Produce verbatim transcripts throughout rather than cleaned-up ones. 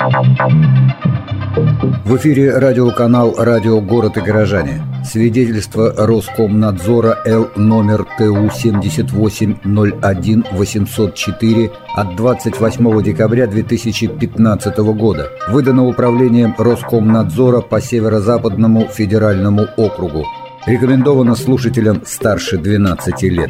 В эфире радиоканал «Радио Город и горожане». Свидетельство Роскомнадзора Л номер Т У семьдесят восемь ноль один восемьсот четыре от двадцать восьмого декабря две тысячи пятнадцатого года. Выдано управлением Роскомнадзора по Северо-Западному федеральному округу. Рекомендовано слушателям старше двенадцати лет.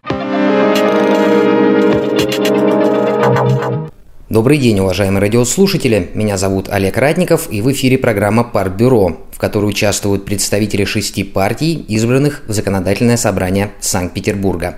Добрый день, уважаемые радиослушатели. Меня зовут Олег Ратников, и в эфире программа «Партбюро», в которой участвуют представители шести партий, избранных в Законодательное собрание Санкт-Петербурга.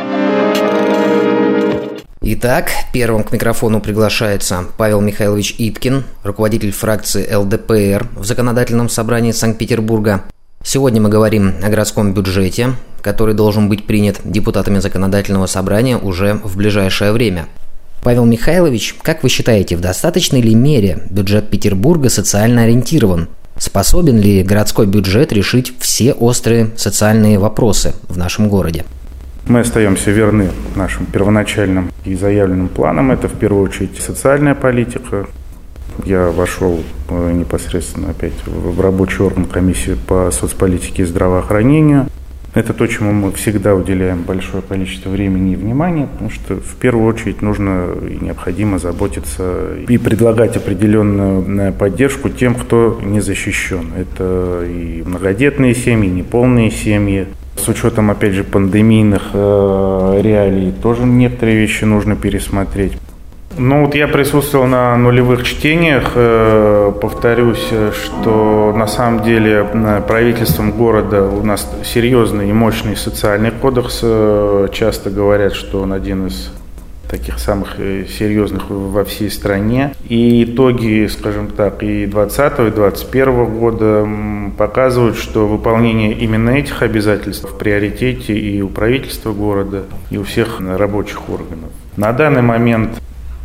Итак, первым к микрофону приглашается Павел Михайлович Иткин, руководитель фракции Л Д П Р в Законодательном собрании Санкт-Петербурга. Сегодня мы говорим о городском бюджете, который должен быть принят депутатами Законодательного собрания уже в ближайшее время. Павел Михайлович, как вы считаете, в достаточной ли мере бюджет Петербурга социально ориентирован? Способен ли городской бюджет решить все острые социальные вопросы в нашем городе? Мы остаемся верны нашим первоначальным и заявленным планам. Это в первую очередь социальная политика. Я вошел непосредственно опять в рабочий орган комиссии по соцполитике и здравоохранению. Это то, чему мы всегда уделяем большое количество времени и внимания, потому что в первую очередь нужно и необходимо заботиться и предлагать определенную поддержку тем, кто не защищен. Это и многодетные семьи, и неполные семьи. С учетом, опять же, пандемийных э, реалий тоже некоторые вещи нужно пересмотреть. Ну вот я присутствовал на нулевых чтениях, э, повторюсь, что на самом деле правительством города у нас серьезный и мощный социальный кодекс. Э, часто говорят, что он один из таких самых серьезных во всей стране. И итоги, скажем так, и двадцатого, и двадцать первого года показывают, что выполнение именно этих обязательств в приоритете и у правительства города, и у всех рабочих органов. На данный момент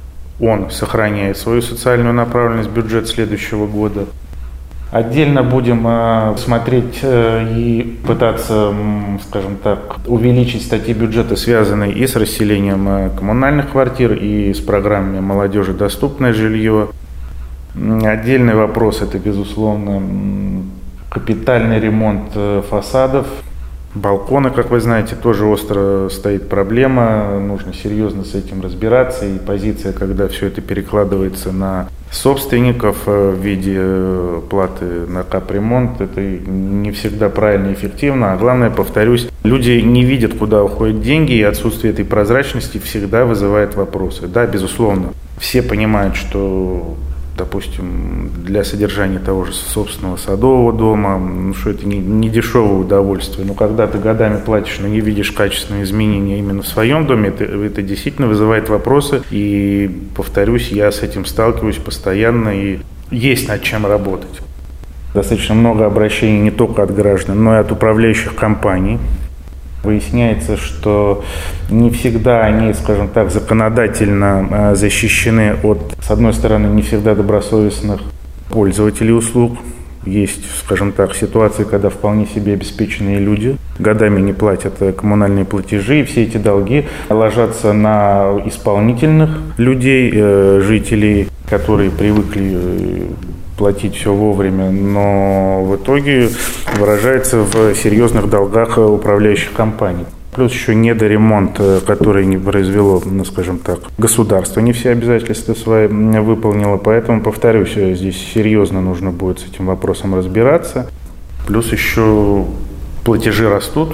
он сохраняет свою социальную направленность, бюджет следующего года. Отдельно будем э, смотреть э, и пытаться, э, скажем так, увеличить статьи бюджета, связанные и с расселением э, коммунальных квартир, и с программами «Молодежи доступное жилье». Отдельный вопрос – это, безусловно, капитальный ремонт э, фасадов. Балконы, как вы знаете, тоже остро стоит проблема, нужно серьезно с этим разбираться, и позиция, когда все это перекладывается на собственников в виде платы на капремонт, это не всегда правильно и эффективно, а главное, повторюсь, люди не видят, куда уходят деньги, и отсутствие этой прозрачности всегда вызывает вопросы. Да, безусловно, все понимают, что, допустим, для содержания того же собственного садового дома, ну, что это не, не дешевое удовольствие, но когда ты годами платишь, но не видишь качественные изменения именно в своем доме, это, это действительно вызывает вопросы, и, повторюсь, я с этим сталкиваюсь постоянно, и есть над чем работать. Достаточно много обращений не только от граждан, но и от управляющих компаний. Выясняется, что не всегда они, скажем так, законодательно защищены от, с одной стороны, не всегда добросовестных пользователей услуг. Есть, скажем так, ситуации, когда вполне себе обеспеченные люди годами не платят коммунальные платежи, и все эти долги ложатся на исполнительных людей, жителей, которые привыкли платить все вовремя, но в итоге выражается в серьезных долгах управляющих компаний. Плюс еще недоремонт, который не произвело, ну, скажем так, государство не все обязательства свои выполнило. Поэтому, повторюсь, здесь серьезно нужно будет с этим вопросом разбираться. Плюс еще платежи растут,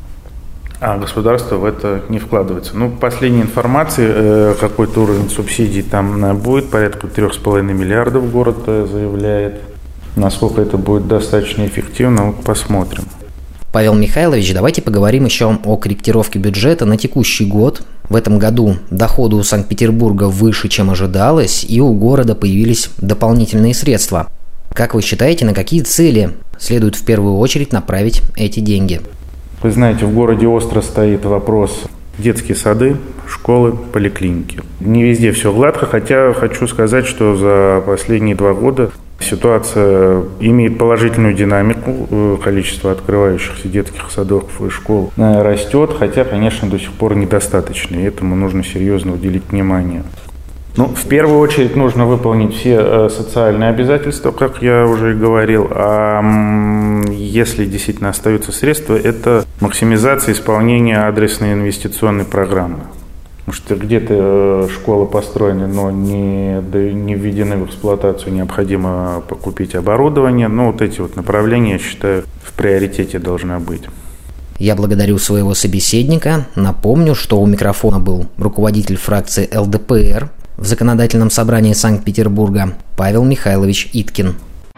а государство в это не вкладывается. Ну, последней информации, какой-то уровень субсидий там будет, порядка трех с половиной миллиардов город заявляет. Насколько это будет достаточно эффективно, вот посмотрим. Павел Михайлович, давайте поговорим еще о корректировке бюджета на текущий год. В этом году доходы у Санкт-Петербурга выше, чем ожидалось, и у города появились дополнительные средства. Как вы считаете, на какие цели следует в первую очередь направить эти деньги? Вы знаете, в городе остро стоит вопрос детские сады, школы, поликлиники. Не везде все гладко, хотя хочу сказать, что за последние два года ситуация имеет положительную динамику. Количество открывающихся детских садов и школ растет, хотя, конечно, до сих пор недостаточно, и этому нужно серьезно уделить внимание. Ну, в первую очередь нужно выполнить все э, социальные обязательства, как я уже и говорил. А м, если действительно остаются средства, это максимизация исполнения адресной инвестиционной программы. Потому что где-то э, школы построены, но не, да, не введены в эксплуатацию, необходимо купить оборудование. Но вот эти вот направления, я считаю, в приоритете должны быть. Я благодарю своего собеседника. Напомню, что у микрофона был руководитель фракции эл дэ пэ эр в Законодательном собрании Санкт-Петербурга Павел Михайлович Иткин.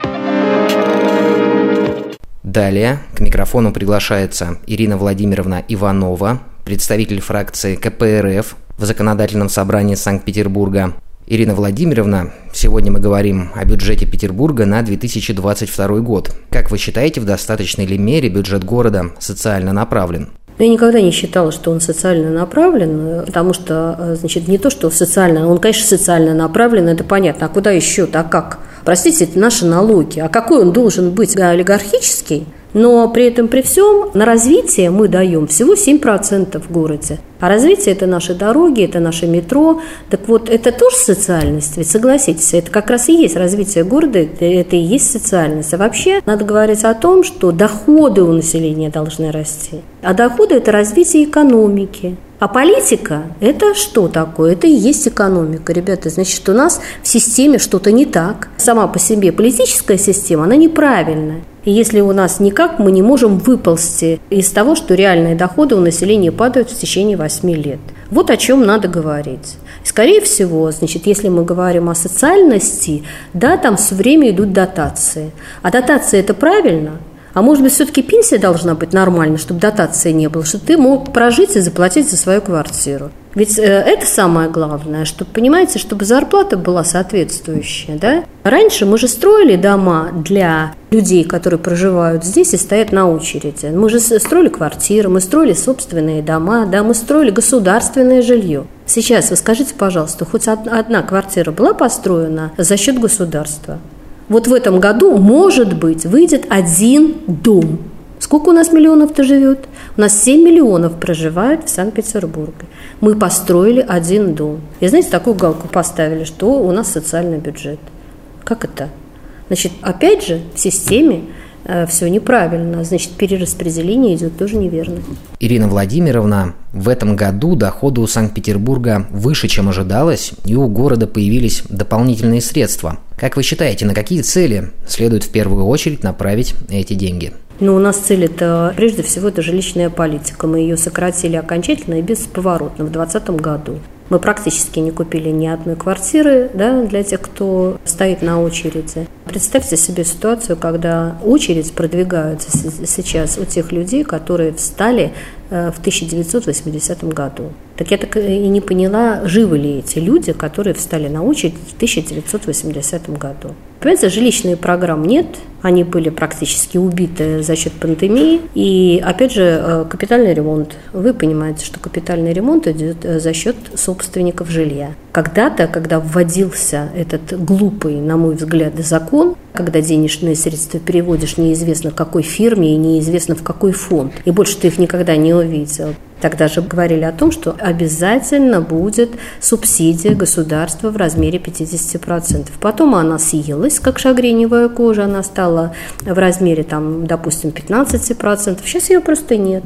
Далее к микрофону приглашается Ирина Владимировна Иванова, представитель фракции ка пэ эр эф в Законодательном собрании Санкт-Петербурга. Ирина Владимировна, сегодня мы говорим о бюджете Петербурга на две тысячи двадцать второй год. Как вы считаете, в достаточной ли мере бюджет города социально направлен? Я никогда не считала, что он социально направлен, потому что, значит, не то, что социально, он, конечно, социально направлен, это понятно, а куда еще-то, а как? Простите, это наши налоги, а какой он должен быть? Олигархический? Но при этом, при всем, на развитие мы даем всего семь процентов в городе. А развитие – это наши дороги, это наше метро. Так вот, это тоже социальность, ведь согласитесь, это как раз и есть развитие города, это и есть социальность. А вообще надо говорить о том, что доходы у населения должны расти. А доходы – это развитие экономики. А политика – это что такое? Это и есть экономика, ребята. Значит, у нас в системе что-то не так. Сама по себе политическая система, она неправильная. И если у нас никак, мы не можем выползти из того, что реальные доходы у населения падают в течение восьми лет. Вот о чем надо говорить. Скорее всего, значит, если мы говорим о социальности, да, там все время идут дотации. А дотации – это правильно? А может быть, все-таки пенсия должна быть нормальной, чтобы дотации не было, чтобы ты мог прожить и заплатить за свою квартиру. Ведь э, это самое главное, чтобы, понимаете, чтобы зарплата была соответствующая. Да? Раньше мы же строили дома для людей, которые проживают здесь и стоят на очереди. Мы же строили квартиры, мы строили собственные дома, да, мы строили государственное жилье. Сейчас вы скажите, пожалуйста, хоть одна квартира была построена за счет государства? Вот в этом году, может быть, выйдет один дом. Сколько у нас миллионов-то живет? У нас семь миллионов проживают в Санкт-Петербурге. Мы построили один дом. И знаете, такую галку поставили, что у нас социальный бюджет. Как это? Значит, опять же, в системе э, все неправильно. Значит, перераспределение идет тоже неверно. Ирина Владимировна, в этом году доходы у Санкт-Петербурга выше, чем ожидалось, и у города появились дополнительные средства. Как вы считаете, на какие цели следует в первую очередь направить эти деньги? Ну, у нас цель это, прежде всего, это жилищная политика. Мы ее сократили окончательно и бесповоротно в двадцатом году. Мы практически не купили ни одной квартиры, да, для тех, кто стоит на очереди. Представьте себе ситуацию, когда очередь продвигается сейчас у тех людей, которые встали в тысяча девятьсот восьмидесятом году. Так я так и не поняла, живы ли эти люди, которые встали на очередь в тысяча девятьсот восьмидесятом году. Понимаете, жилищных программ нет, они были практически убиты за счет пандемии. И, опять же, капитальный ремонт. Вы понимаете, что капитальный ремонт идет за счет собственников жилья. Когда-то, когда вводился этот глупый, на мой взгляд, закон, когда денежные средства переводишь неизвестно в какой фирме и неизвестно в какой фонд, и больше ты их никогда не увидел, тогда же говорили о том, что обязательно будет субсидия государства в размере пятьдесят процентов. Потом она съелась, как шагреневая кожа, она стала в размере, там, допустим, пятнадцать процентов. Сейчас ее просто нет.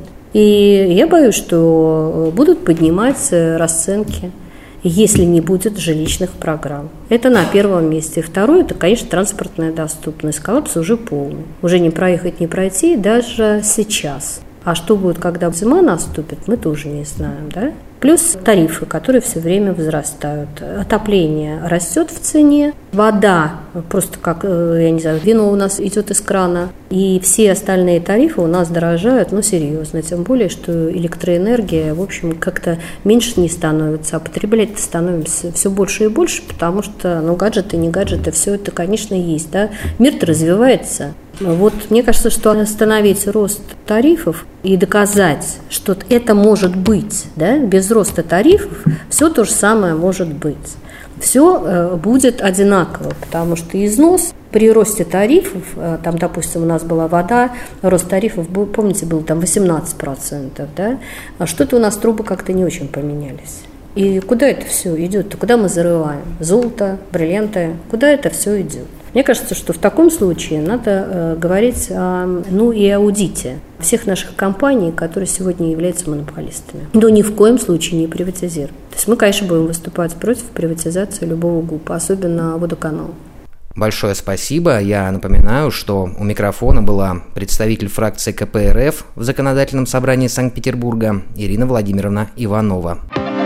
И я боюсь, что будут поднимать расценки, если не будет жилищных программ. Это на первом месте. Второе, это, конечно, транспортная доступность. Коллапс уже полный. Уже не проехать, не пройти даже сейчас. А что будет, когда зима наступит, мы тоже не знаем, да? Плюс тарифы, которые все время возрастают. Отопление растет в цене. Вода, просто как, я не знаю, вино у нас идет из крана. И все остальные тарифы у нас дорожают, ну, серьезно. Тем более, что электроэнергия, в общем, как-то меньше не становится. А потреблять-то становимся все больше и больше, потому что, ну, гаджеты, не гаджеты, все это, конечно, есть, да? Мир-то развивается. Вот мне кажется, что остановить рост тарифов и доказать, что это может быть, да, без роста тарифов, все то же самое может быть. Все будет одинаково, потому что износ при росте тарифов, там, допустим, у нас была вода, рост тарифов, был, помните, был там восемнадцать процентов, да, а что-то у нас трубы как-то не очень поменялись. И куда это все идет? Куда мы зарываем? Золото, бриллианты? Куда это все идет? Мне кажется, что в таком случае надо э, говорить о, ну, и аудите всех наших компаний, которые сегодня являются монополистами. Но ни в коем случае не приватизировать. То есть мы, конечно, будем выступать против приватизации любого ГУПа, особенно водоканала. Большое спасибо. Я напоминаю, что у микрофона была представитель фракции ка пэ эр эф в Законодательном собрании Санкт-Петербурга Ирина Владимировна Иванова.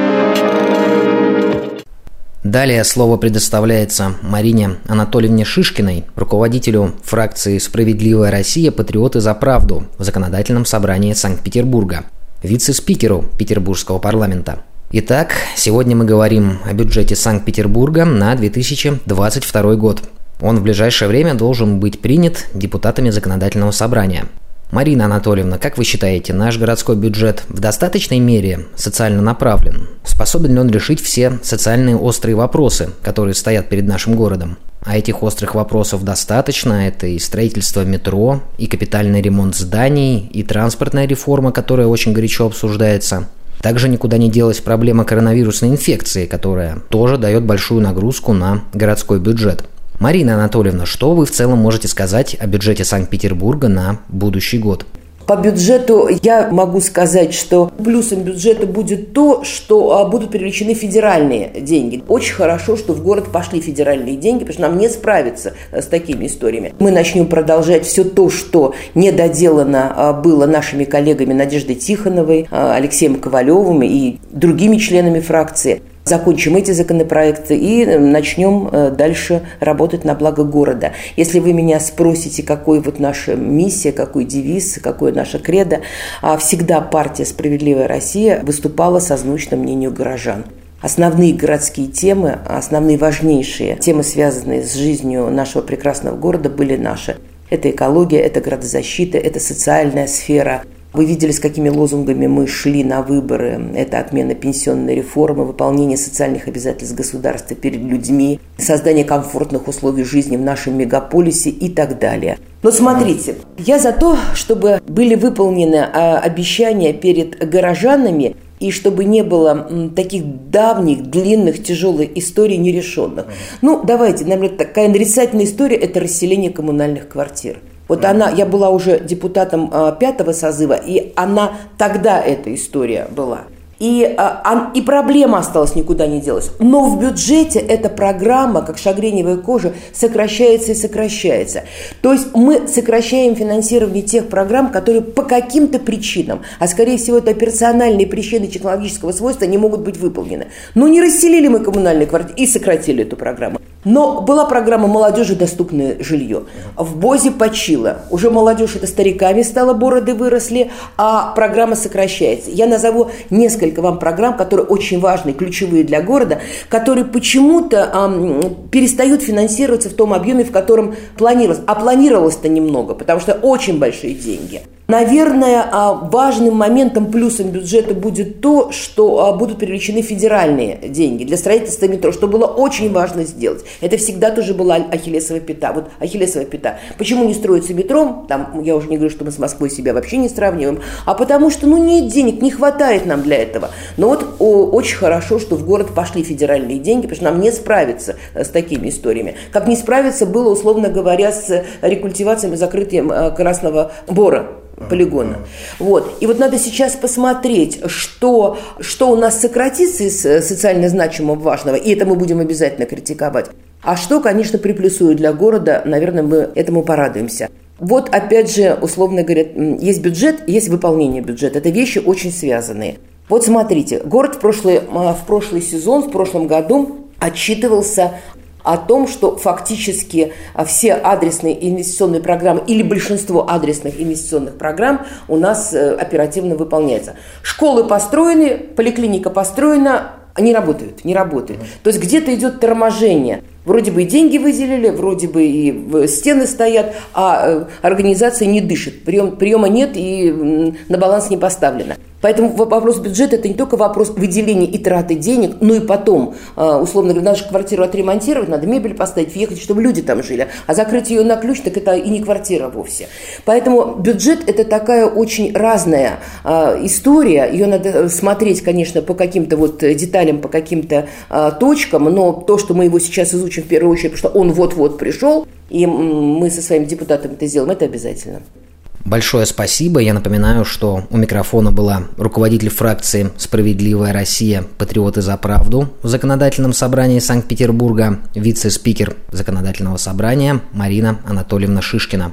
Далее слово предоставляется Марине Анатольевне Шишкиной, руководителю фракции «Справедливая Россия. Патриоты за правду» в Законодательном собрании Санкт-Петербурга, вице-спикеру Петербургского парламента. Итак, сегодня мы говорим о бюджете Санкт-Петербурга на две тысячи двадцать второй год. Он в ближайшее время должен быть принят депутатами Законодательного собрания. Марина Анатольевна, как вы считаете, наш городской бюджет в достаточной мере социально направлен? Способен ли он решить все социальные острые вопросы, которые стоят перед нашим городом? А этих острых вопросов достаточно. Это и строительство метро, и капитальный ремонт зданий, и транспортная реформа, которая очень горячо обсуждается. Также никуда не делась проблема коронавирусной инфекции, которая тоже дает большую нагрузку на городской бюджет. Марина Анатольевна, что вы в целом можете сказать о бюджете Санкт-Петербурга на будущий год? По бюджету я могу сказать, что плюсом бюджета будет то, что будут привлечены федеральные деньги. Очень хорошо, что в город пошли федеральные деньги, потому что нам не справиться с такими историями. Мы начнем продолжать все то, что не доделано было нашими коллегами Надеждой Тихоновой, Алексеем Ковалевым и другими членами фракции. Закончим эти законопроекты и начнем дальше работать на благо города. Если вы меня спросите, какой вот наша миссия, какой девиз, какое наше кредо, всегда партия «Справедливая Россия» выступала созвучно мнению горожан. Основные городские темы, основные важнейшие темы, связанные с жизнью нашего прекрасного города, были наши. Это экология, это градозащита, это социальная сфера. Вы видели, с какими лозунгами мы шли на выборы. Это отмена пенсионной реформы, выполнение социальных обязательств государства перед людьми, создание комфортных условий жизни в нашем мегаполисе и так далее. Но смотрите, я за то, чтобы были выполнены обещания перед горожанами, и чтобы не было таких давних, длинных, тяжелых историй нерешенных. Ну, давайте, наверное, такая нарицательная история – это расселение коммунальных квартир. Вот она, я была уже депутатом а, пятого созыва, и она тогда эта история была. И, а, и проблема осталась, никуда не делась. Но в бюджете эта программа, как шагреневая кожа, сокращается и сокращается. То есть мы сокращаем финансирование тех программ, которые по каким-то причинам, а скорее всего это операциональные причины технологического свойства, не могут быть выполнены. Но не расселили мы коммунальные квартиры и сократили эту программу. Но была программа «Молодежи доступное жилье». В БОЗе почила. Уже молодежь это стариками стала, бороды выросли, а программа сокращается. Я назову несколько вам программ, которые очень важны, ключевые для города, которые почему-то эм, перестают финансироваться в том объеме, в котором планировалось. А планировалось-то немного, потому что очень большие деньги. Наверное, важным моментом, плюсом бюджета будет то, что будут привлечены федеральные деньги для строительства метро, что было очень важно сделать. Это всегда тоже была ахиллесова пята. Вот ахиллесова пята. Почему не строится метро? Там, я уже не говорю, что мы с Москвой себя вообще не сравниваем, а потому что ну, нет денег, не хватает нам для этого. Но вот о, очень хорошо, что в город пошли федеральные деньги, потому что нам не справиться с такими историями. Как не справиться было, условно говоря, с рекультивацией и закрытием Красного Бора. Полигона. Вот. И вот надо сейчас посмотреть, что, что у нас сократится из социально значимого важного, и это мы будем обязательно критиковать. А что, конечно, приплюсует для города, наверное, мы этому порадуемся. Вот опять же, условно говоря, есть бюджет, есть выполнение бюджета. Это вещи очень связанные. Вот смотрите, город в прошлый, в прошлый сезон, в прошлом году отчитывался о том, что фактически все адресные инвестиционные программы или большинство адресных инвестиционных программ у нас оперативно выполняется. Школы построены, поликлиника построена, не работают, не работают. То есть где-то идет торможение. Вроде бы и деньги выделили, вроде бы и стены стоят, а организация не дышит. Прием, приема нет и на баланс не поставлено. Поэтому вопрос бюджета – это не только вопрос выделения и траты денег, но и потом, условно говоря, надо же квартиру отремонтировать, надо мебель поставить, въехать, чтобы люди там жили. А закрыть ее на ключ, так это и не квартира вовсе. Поэтому бюджет – это такая очень разная история. Ее надо смотреть, конечно, по каким-то вот деталям, по каким-то точкам, но то, что мы его сейчас изучим в первую очередь, потому что он вот-вот пришел, и мы со своими депутатами это сделаем, это обязательно. Большое спасибо. Я напоминаю, что у микрофона была руководитель фракции «Справедливая Россия. Патриоты за правду» в Законодательном собрании Санкт-Петербурга, вице-спикер Законодательного собрания Марина Анатольевна Шишкина.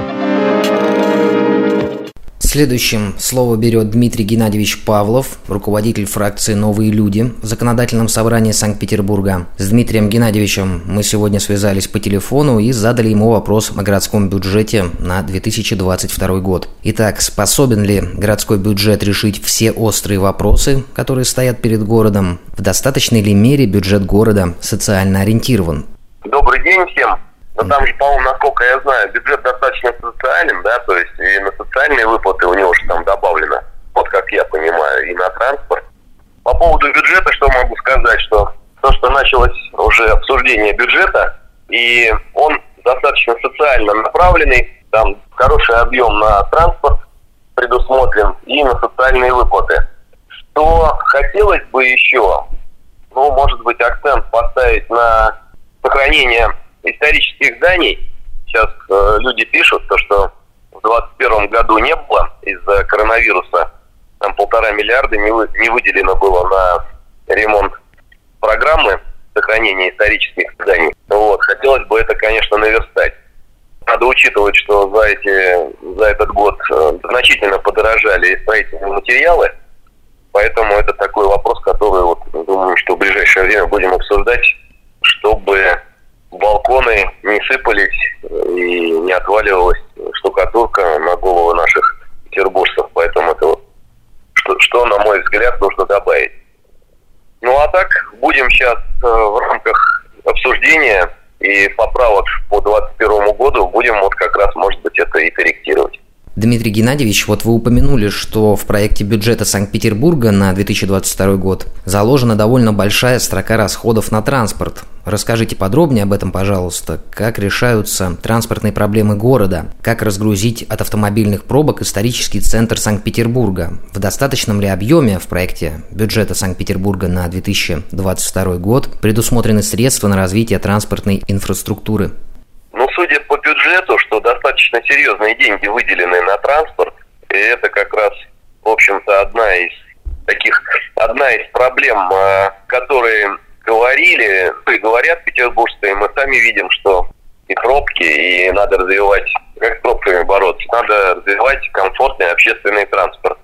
Следующим слово берет Дмитрий Геннадьевич Павлов, руководитель фракции «Новые люди» в Законодательном собрании Санкт-Петербурга. С Дмитрием Геннадьевичем мы сегодня связались по телефону и задали ему вопрос о городском бюджете на две тысячи двадцать второй год. Итак, способен ли городской бюджет решить все острые вопросы, которые стоят перед городом? В достаточной ли мере бюджет города социально ориентирован? Добрый день всем. Но там же, по-моему, насколько я знаю, бюджет достаточно социален, да, то есть и на социальные выплаты у него же там добавлено, вот как я понимаю, и на транспорт. По поводу бюджета, что могу сказать, что то, что началось уже обсуждение бюджета, и он достаточно социально направленный, там хороший объем на транспорт предусмотрен и на социальные выплаты. Что хотелось бы еще, ну, может быть, акцент поставить на сохранение исторических зданий. Сейчас э, люди пишут, то, что в двадцать первом году не было из-за коронавируса. Там полтора миллиарда не, вы, не выделено было на ремонт программы сохранения исторических зданий. Вот. Хотелось бы это, конечно, наверстать. Надо учитывать, что за, эти, за этот год э, значительно подорожали строительные материалы. Поэтому это такой вопрос, который, вот, думаю, что в ближайшее время будем обсуждать, чтобы балконы не сыпались и не отваливалась штукатурка на головы наших петербуржцев. Поэтому это вот, что, что, на мой взгляд, нужно добавить. Ну а так, будем сейчас э, в рамках обсуждения и поправок по двадцать первому году будем вот как раз, может быть, это и корректировать. Дмитрий Геннадьевич, вот вы упомянули, что в проекте бюджета Санкт-Петербурга на две тысячи двадцать второй год заложена довольно большая строка расходов на транспорт. Расскажите подробнее об этом, пожалуйста. Как решаются транспортные проблемы города? Как разгрузить от автомобильных пробок исторический центр Санкт-Петербурга? В достаточном ли объеме в проекте бюджета Санкт-Петербурга на две тысячи двадцать второй год предусмотрены средства на развитие транспортной инфраструктуры? Ну, судя по бюджету, что достаточно серьезные деньги выделены на транспорт, и это как раз, в общем-то, одна из таких, одна из проблем, которые говорили, и говорят петербуржцы, и мы сами видим, что и пробки, и надо развивать, как с пробками бороться, надо развивать комфортный общественный транспорт,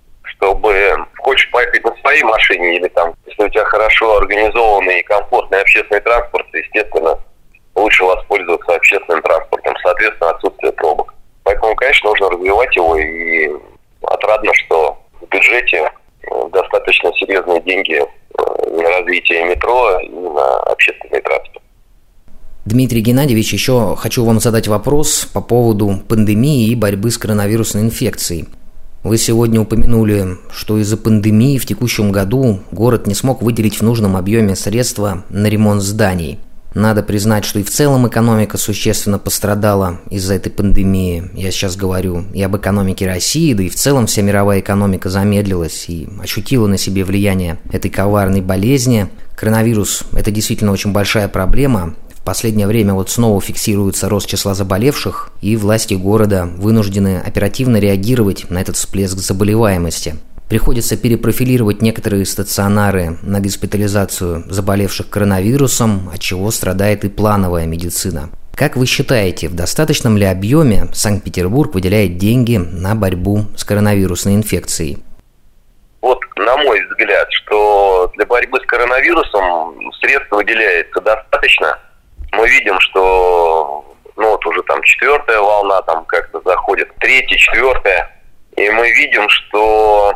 чтобы хочешь поехать на своей машине, или там, если у тебя хорошо организованный и комфортный общественный транспорт, естественно, лучше воспользоваться общественным транспортом, соответственно, отсутствие пробок. Поэтому, конечно, нужно развивать его, и отрадно, что в бюджете достаточно серьезные деньги на развитие метро и на общественный транспорт. Дмитрий Геннадьевич, еще хочу вам задать вопрос по поводу пандемии и борьбы с коронавирусной инфекцией. Вы сегодня упомянули, что из-за пандемии в текущем году город не смог выделить в нужном объеме средства на ремонт зданий. Надо признать, что и в целом экономика существенно пострадала из-за этой пандемии. Я сейчас говорю и об экономике России, да и в целом вся мировая экономика замедлилась и ощутила на себе влияние этой коварной болезни. Коронавирус – это действительно очень большая проблема. В последнее время вот снова фиксируется рост числа заболевших, и власти города вынуждены оперативно реагировать на этот всплеск заболеваемости. Приходится перепрофилировать некоторые стационары на госпитализацию заболевших коронавирусом, от чего страдает и плановая медицина. Как вы считаете, в достаточном ли объеме Санкт-Петербург выделяет деньги на борьбу с коронавирусной инфекцией? Вот, на мой взгляд, что для борьбы с коронавирусом средств выделяется достаточно. Мы видим, что ну вот уже там четвертая волна там как-то заходит, третья, четвертая, и мы видим, что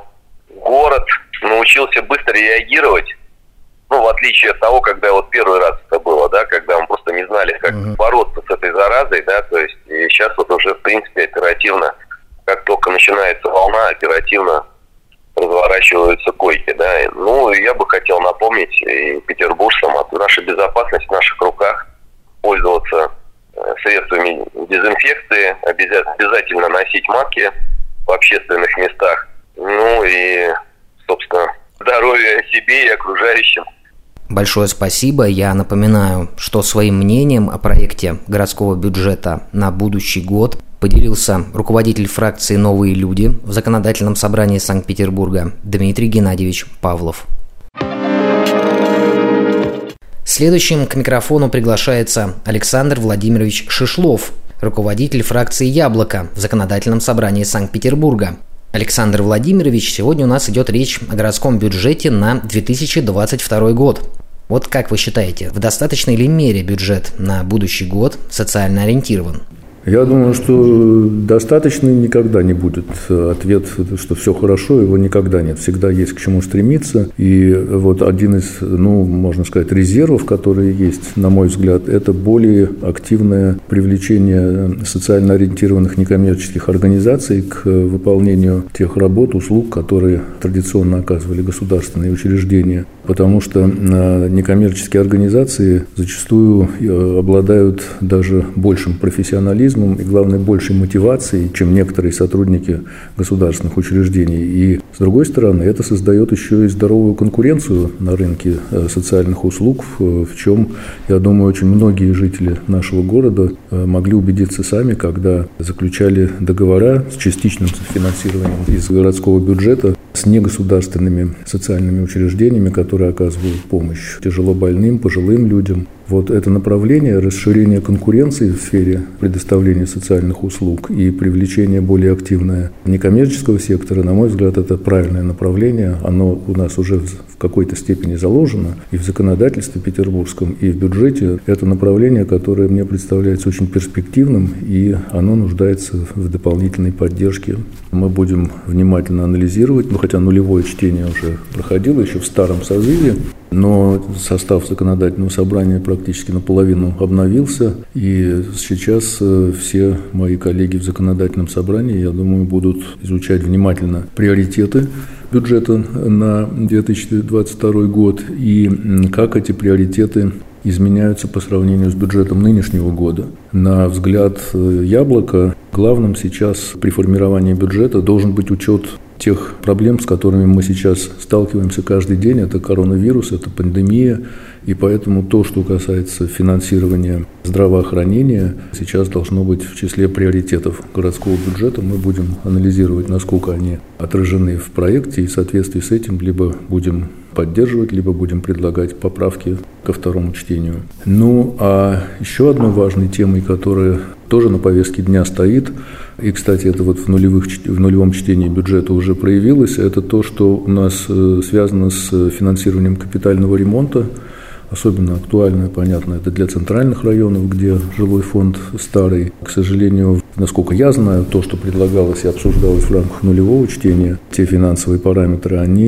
город научился быстро реагировать, ну, в отличие от того, когда вот первый раз это было. было, да, когда мы просто не знали, как uh-huh. бороться с этой заразой, да, то есть и сейчас вот уже, в принципе, оперативно, как только начинается волна, оперативно разворачиваются койки, да. Ну, я бы хотел напомнить и петербуржцам, наша безопасность в наших руках, пользоваться средствами дезинфекции, обязательно носить маски в общественных местах, ну и, собственно, здоровья себе и окружающим. Большое спасибо. Я напоминаю, что своим мнением о проекте городского бюджета на будущий год поделился руководитель фракции «Новые люди» в Законодательном собрании Санкт-Петербурга Дмитрий Геннадьевич Павлов. Следующим к микрофону приглашается Александр Владимирович Шишлов, руководитель фракции «Яблоко» в Законодательном собрании Санкт-Петербурга. Александр Владимирович, сегодня у нас идет речь о городском бюджете на две тысячи двадцать второй год. Вот как вы считаете, в достаточной ли мере бюджет на будущий год социально ориентирован? Я думаю, что достаточно никогда не будет. Ответ, что все хорошо, его никогда нет. Всегда есть к чему стремиться. И вот один из, ну, можно сказать, резервов, которые есть, на мой взгляд, это более активное привлечение социально ориентированных некоммерческих организаций к выполнению тех работ, услуг, которые традиционно оказывали государственные учреждения. Потому что некоммерческие организации зачастую обладают даже большим профессионализмом и, главное, большей мотивацией, чем некоторые сотрудники государственных учреждений. И, с другой стороны, это создает еще и здоровую конкуренцию на рынке социальных услуг, в чем, я думаю, очень многие жители нашего города могли убедиться сами, когда заключали договора с частичным финансированием из городского бюджета с негосударственными социальными учреждениями, которые оказывают помощь тяжело больным, пожилым людям. Вот это направление расширения конкуренции в сфере предоставления социальных услуг и привлечения более активное некоммерческого сектора, на мой взгляд, это правильное направление. Оно у нас уже в какой-то степени заложено и в законодательстве петербургском, и в бюджете. Это направление, которое мне представляется очень перспективным, и оно нуждается в дополнительной поддержке. Мы будем внимательно анализировать, ну, хотя нулевое чтение уже проходило еще в старом созыве, но состав законодательного собрания практически наполовину обновился, и сейчас все мои коллеги в законодательном собрании, я думаю, будут изучать внимательно приоритеты бюджета на две тысячи двадцать второй год и как эти приоритеты изменяются по сравнению с бюджетом нынешнего года. На взгляд «Яблока» главным сейчас при формировании бюджета должен быть учет тех проблем, с которыми мы сейчас сталкиваемся каждый день. Это коронавирус, это пандемия. И поэтому то, что касается финансирования здравоохранения, сейчас должно быть в числе приоритетов городского бюджета. Мы будем анализировать, насколько они отражены в проекте, и в соответствии с этим либо будем поддерживать, либо будем предлагать поправки ко второму чтению. Ну, а еще одной важной темой, которая тоже на повестке дня стоит, и, кстати, это вот в, нулевых, в нулевом чтении бюджета уже проявилось, это то, что у нас связано с финансированием капитального ремонта. Особенно актуально, понятно, это для центральных районов, где жилой фонд старый. К сожалению, насколько я знаю, то, что предлагалось и обсуждалось в рамках нулевого чтения, те финансовые параметры, они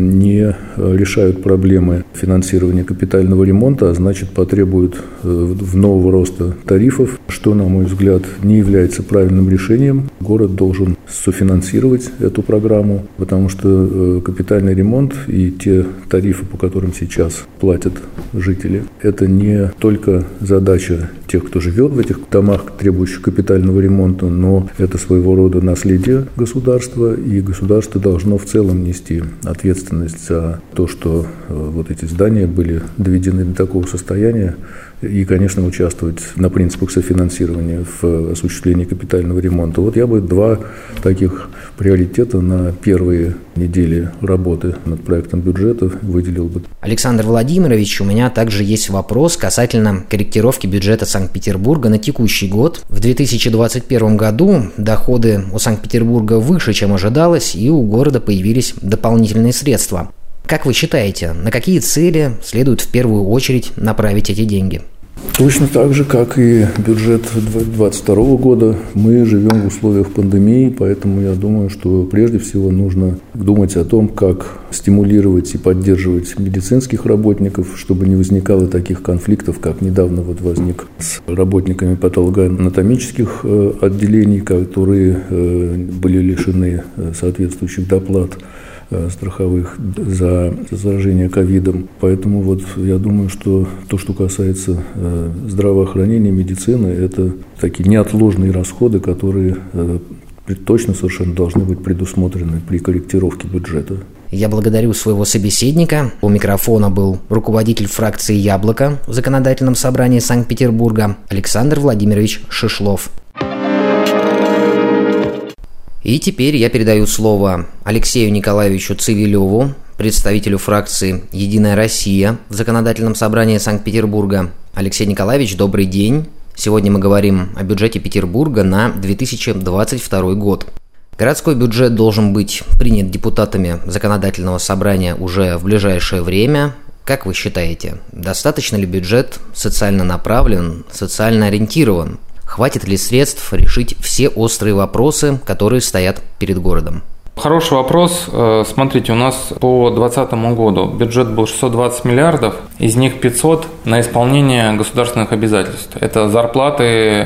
не решают проблемы финансирования капитального ремонта, а значит, потребуют нового роста тарифов, что, на мой взгляд, не является правильным решением. Город должен софинансировать эту программу, потому что капитальный ремонт и те тарифы, по которым сейчас платят жители, это не только задача тех, кто живет в этих домах, требующих капитального ремонта, но это своего рода наследие государства, и государство должно в целом нести ответственность за то, что вот эти здания были доведены до такого состояния, и, конечно, участвовать на принципах софинансирования в осуществлении капитального ремонта. Вот я бы два таких приоритета на первые недели работы над проектом бюджета выделил бы. Александр Владимирович, у меня также есть вопрос касательно корректировки бюджета Санкт-Петербурга на текущий год. В две тысячи двадцать первом году доходы у Санкт-Петербурга выше, чем ожидалось, и у города появились дополнительные средства. Как вы считаете, на какие цели следует в первую очередь направить эти деньги? Точно так же, как и бюджет две тысячи двадцать второго года, мы живем в условиях пандемии, поэтому я думаю, что прежде всего нужно думать о том, как стимулировать и поддерживать медицинских работников, чтобы не возникало таких конфликтов, как недавно вот возник с работниками патологоанатомических отделений, которые были лишены соответствующих доплат страховых за заражение ковидом. Поэтому вот я думаю, что то, что касается здравоохранения, медицины, это такие неотложные расходы, которые точно совершенно должны быть предусмотрены при корректировке бюджета. Я благодарю своего собеседника. У микрофона был руководитель фракции «Яблоко» в Законодательном собрании Санкт-Петербурга Александр Владимирович Шишлов. И теперь я передаю слово Алексею Николаевичу Цивилеву, представителю фракции «Единая Россия» в Законодательном собрании Санкт-Петербурга. Алексей Николаевич, добрый день. Сегодня мы говорим о бюджете Петербурга на две тысячи двадцать второй год. Городской бюджет должен быть принят депутатами Законодательного собрания уже в ближайшее время. Как вы считаете, достаточно ли бюджет социально направлен, социально ориентирован? Хватит ли средств решить все острые вопросы, которые стоят перед городом? Хороший вопрос. Смотрите, у нас по двадцатому году бюджет был шестьсот двадцать миллиардов, из них пятьсот на исполнение государственных обязательств. Это зарплаты,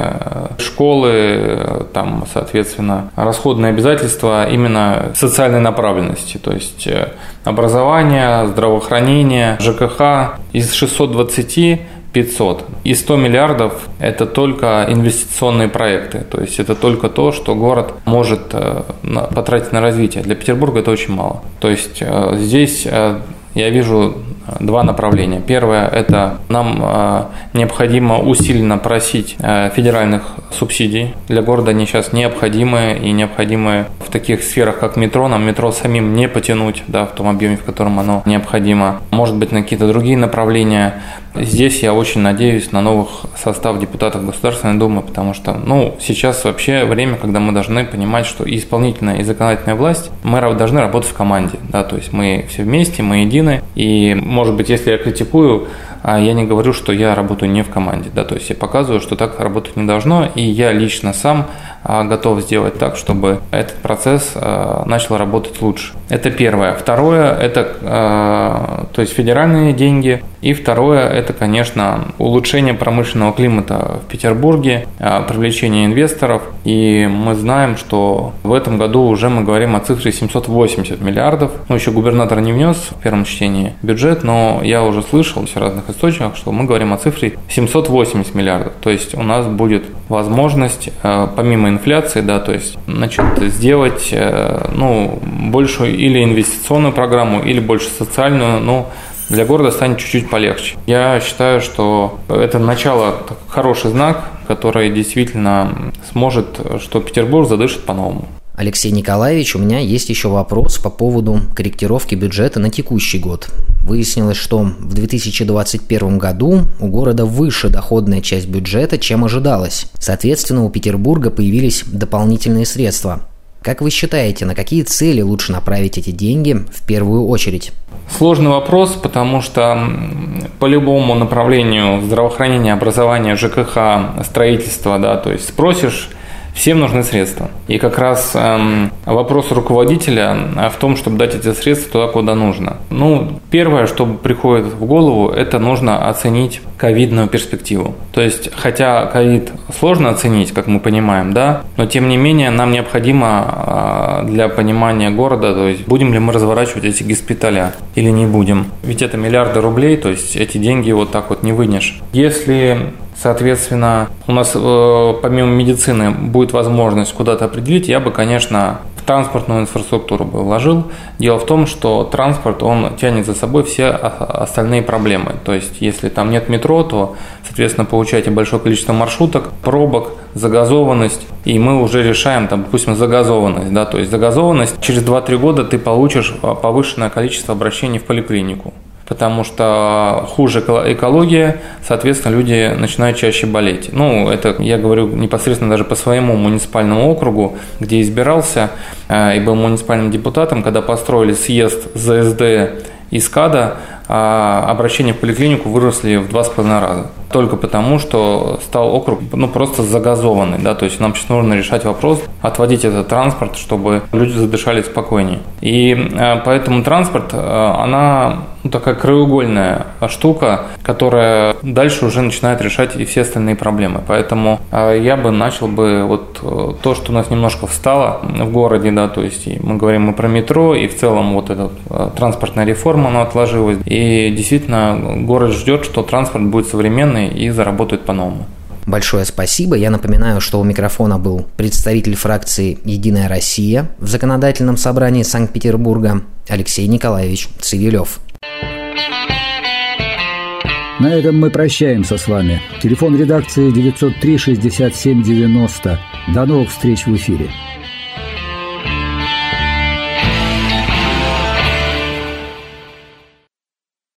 школы, там, соответственно, расходные обязательства именно социальной направленности, то есть образование, здравоохранение, ЖКХ. Из шестисот двадцати пятьсот. И сто миллиардов – это только инвестиционные проекты, то есть это только то, что город может потратить на развитие. Для Петербурга это очень мало. То есть здесь я вижу два направления. Первое – это нам необходимо усиленно просить федеральных субсидий. Для города они сейчас необходимы, и необходимы в таких сферах, как метро. Нам метро самим не потянуть, да, в том объеме, в котором оно необходимо. Может быть, на какие-то другие направления. Здесь я очень надеюсь на новых состав депутатов Государственной Думы, потому что ну, сейчас вообще время, когда мы должны понимать, что и исполнительная, и законодательная власть, мы должны работать в команде. Да, то есть мы все вместе, мы едины. И, может быть, если я критикую, я не говорю, что я работаю не в команде. Да, то есть я показываю, что так работать не должно, и я лично сам готов сделать так, чтобы этот процесс начал работать лучше. Это первое. Второе – это то есть федеральные деньги. И второе – это, конечно, улучшение промышленного климата в Петербурге, привлечение инвесторов. И мы знаем, что в этом году уже мы говорим о цифре семьсот восемьдесят миллиардов. Ну, еще губернатор не внес в первом чтении бюджет, но я уже слышал в разных источниках, что мы говорим о цифре семьсот восемьдесят миллиардов. То есть у нас будет возможность, помимо инфляции, да, то есть, значит, сделать ну, большую или инвестиционную программу, или больше социальную, ну, для города станет чуть-чуть полегче. Я считаю, что это начало, хороший знак, который действительно сможет, что Петербург задышит по-новому. Алексей Николаевич, у меня есть еще вопрос по поводу корректировки бюджета на текущий год. Выяснилось, что в две тысячи двадцать первом году у города выше доходная часть бюджета, чем ожидалось. Соответственно, у Петербурга появились дополнительные средства. Как вы считаете, на какие цели лучше направить эти деньги в первую очередь? Сложный вопрос, потому что по любому направлению здравоохранения, образования, ЖКХ, строительства, да, то есть спросишь, всем нужны средства. И как раз эм, вопрос руководителя в том, чтобы дать эти средства туда, куда нужно. Ну, первое, что приходит в голову, это нужно оценить ковидную перспективу. То есть, хотя ковид сложно оценить, как мы понимаем, да, но тем не менее нам необходимо э, для понимания города, то есть будем ли мы разворачивать эти госпиталя или не будем. Ведь это миллиарды рублей, то есть эти деньги вот так вот не вынешь. Если соответственно, у нас э, помимо медицины будет возможность куда-то определить, я бы, конечно, в транспортную инфраструктуру бы вложил. Дело в том, что транспорт, он тянет за собой все остальные проблемы. То есть, если там нет метро, то, соответственно, получаете большое количество маршруток, пробок, загазованность, и мы уже решаем, там, допустим, загазованность. Да? То есть, загазованность, через два-три года ты получишь повышенное количество обращений в поликлинику. Потому что хуже экология, соответственно, люди начинают чаще болеть. Ну, это я говорю непосредственно даже по своему муниципальному округу, где избирался и был муниципальным депутатом, когда построили съезд ЗСД и СКАДа, а обращения в поликлинику выросли в два с половиной раза. Только потому, что стал округ ну, просто загазованный. Да? То есть нам сейчас нужно решать вопрос, отводить этот транспорт, чтобы люди задышали спокойнее. И поэтому транспорт, она ну, такая краеугольная штука, которая дальше уже начинает решать и все остальные проблемы. Поэтому я бы начал бы вот то, что у нас немножко встало в городе, да, то есть мы говорим и про метро, и в целом вот эта транспортная реформа, она отложилась. И действительно город ждет, что транспорт будет современный и заработает по-новому. Большое спасибо. Я напоминаю, что у микрофона был представитель фракции «Единая Россия» в Законодательном собрании Санкт-Петербурга Алексей Николаевич Цивилев. На этом мы прощаемся с вами. Телефон редакции девятьсот три шестьдесят семь девяносто. До новых встреч в эфире.